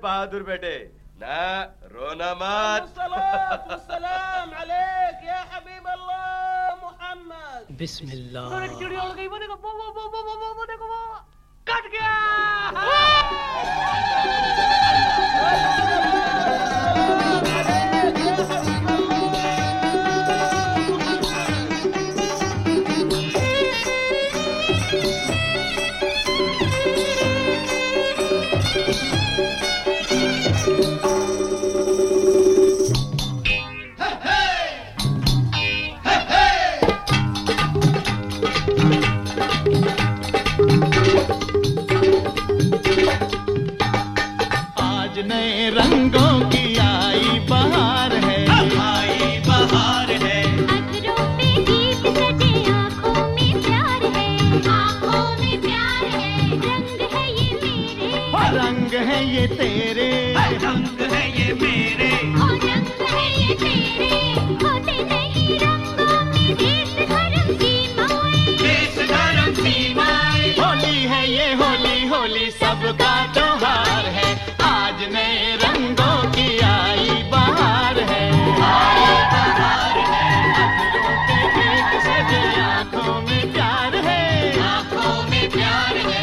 बहादुर बेटे, ना रोना मत। सलाम अलैक या हबीब अल्लाह मोहम्मद। बिस्मिल्लाह। चिड़िया उड़ गई, वो देखो, वो देखो, वो कट गया। नए रंगों की आई बहार है, आई बहार है। अधरों पे दीप सजे, आँखों में प्यार है, आँखों में प्यार है। रंग है ये मेरे, रंग है ये तेरे, रंग है ये मेरे, रंग है ये तेरे। होते नहीं रंगों में देश धर्म सीमाएं, देश धर्म सीमाएं। होली है ये होली, होली सबका त्योहार है। आज नए रंगों की आई बहार है, आई बहार है। अधरों पे दीप सजे, आँखों में प्यार है, आँखों में प्यार है।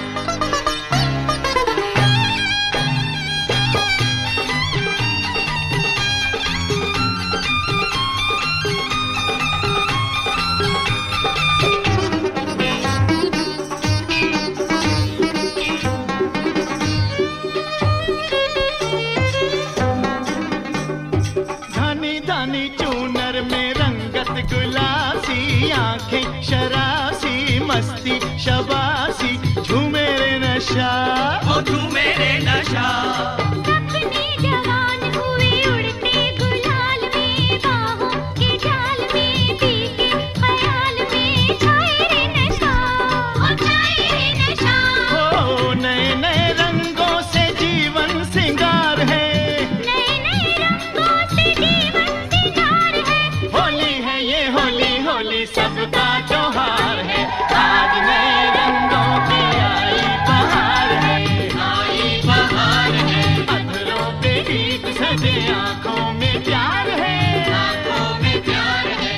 धानी चूनर में रंगत गुलासी, आंखें शरासी, मस्ती शबासी, झूमे रे नशा, ओ झूमे रे नशा। सपने जवान हुए उड़ते गुलाल में, बाहों के जाल में, बीते ख्याल में छाए रे नशा, ओ छाए रे नशा। ओ नए नए रंगों से जीवन सिंगार है, नए नए रंगों से जीवन सिंगार है। होली है ये होली, होली सबका त्योहार है। आज नए रंगों की आई बहार है, आई बहार है। अधरों पे दीप सजे, आँखों में प्यार है, आँखों में प्यार है।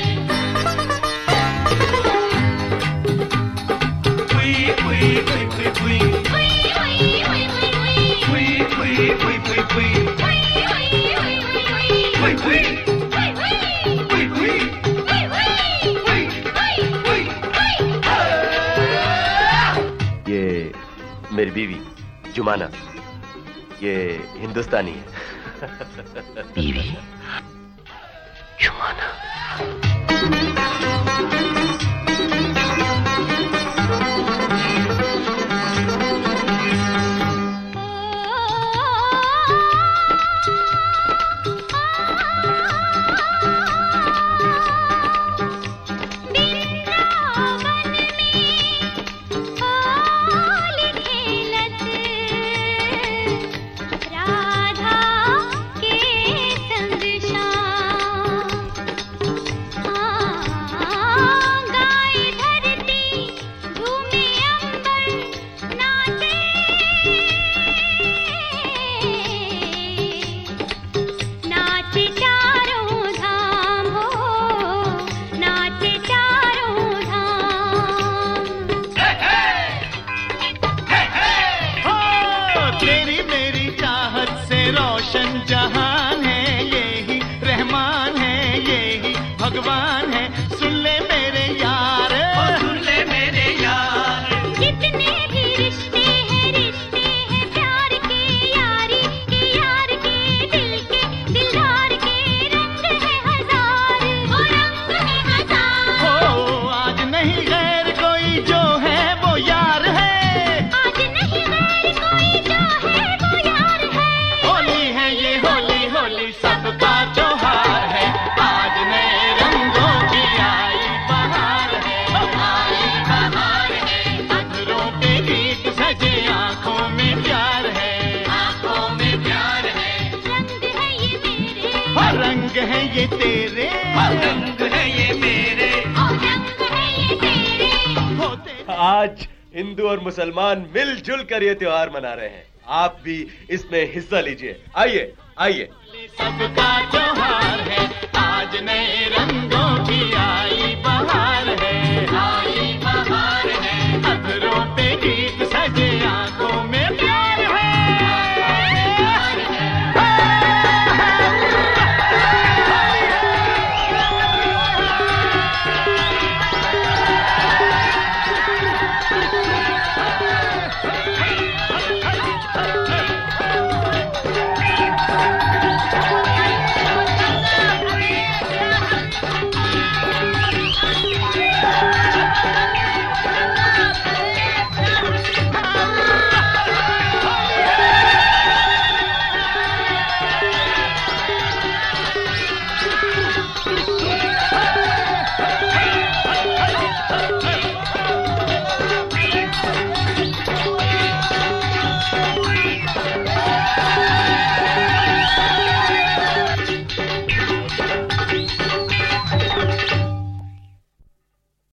पुई पुई पुई पुई पुई, हुई हुई हुई हुई हुई, पुई पुई पुई पुई पुई, हुई हुई हुई हुई हुई, पुई पुई हुई हुई पुई पुई। ये मेरी बीवी जुमाना, ये हिंदुस्तानी है। बीवी जुमाना। राधा के संग श्याम, गाए धरती झूमे अंबर नाचे, नाचे चारों धाम हो, नाचे चारों धाम। तेरी मेरी चाहत से रोशन जहान है, यही रहमान है, यही भगवान है। सुन ले मेरे यार, सुन ले मेरे यार। जितने भी रिश्ते हैं प्यार के, यारी के, यार के, दिल के, दिलदार के। रंग है हजार, वो रंग है हजार। हो आज नहीं गैर कोई, जो है वो यार है। आज नहीं गैर कोई, जो है वो यार है। होली है ये होली, होली सबका त्योहार है। आज नए रंगों की आई बहार है, आई बहार है। अधरों पे दीप सजे, आँखों में प्यार है, आँखों में प्यार है। रंग है ये मेरे, रंग है ये तेरे, रंग है ये मेरे, रंग है ये तेरे। होते आज हिंदू और मुसलमान मिलजुल कर ये त्योहार मना रहे हैं। आप भी इसमें हिस्सा लीजिए। आइए आइए। सबका त्योहार है, आज नए रंगों